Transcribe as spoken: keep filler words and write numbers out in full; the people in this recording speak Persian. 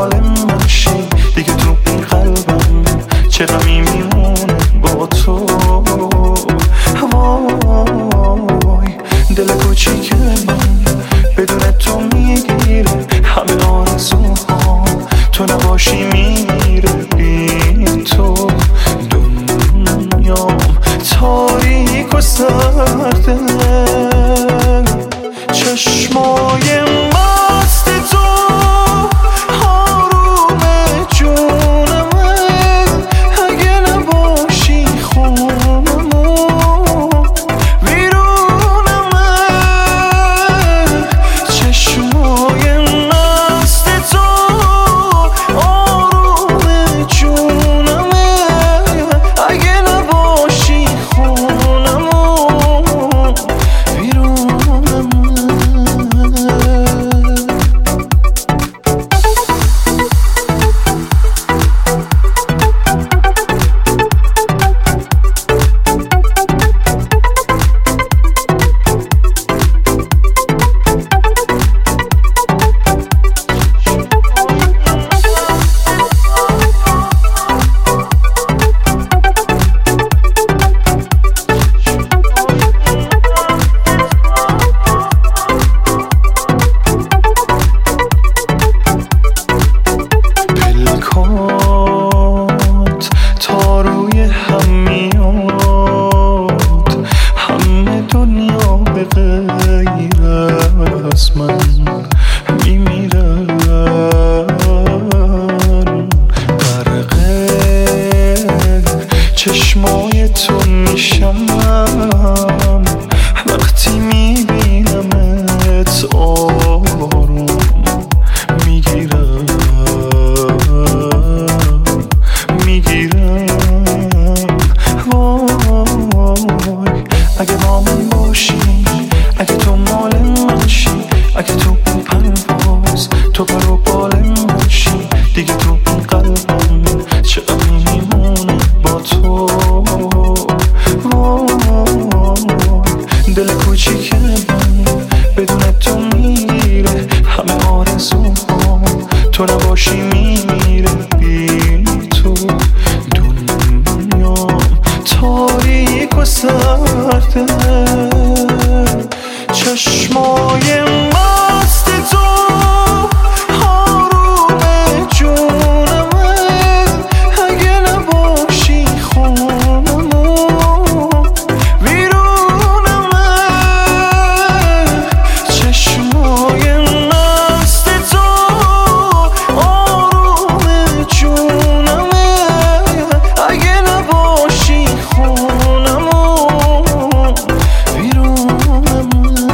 مال من شی دیگه تو این قلبم چه غمی میمونه با تو. وای دل کوچیک من بدون تو میگیره همه آرزوها، تو نباشی میره بی تو. دنیام تاریک و سرده، چشمای مست تو آروم جونمه، اگه نباشی خونمو ویرونمه. چشمای مست تو آروم جونمه، اگه نباشی خونمو ویرونمه. تا روی هم میاد همه دنیا به غیر از من میمیرن. غرق چشمای تو میشم وقتی میبینمت آروم میگیرم میگیرم. وای اگه با من باشی، اگه تو مال من شی، اگه تو این پرواز تو پر و بال من شی دیگه تو این قلبم چه غمی میمونه با تو. وای دل کوچیک من بدون تو میره همه آرزوها، تو نباشی میره بی تو. دنیام تاریک و سرده، چشمای مست تو آروم جونمه، اگه نباشی خونمو ویرونمه. چشمای مست تو آروم جونمه، اگه نباشی خونمو ویرونمه.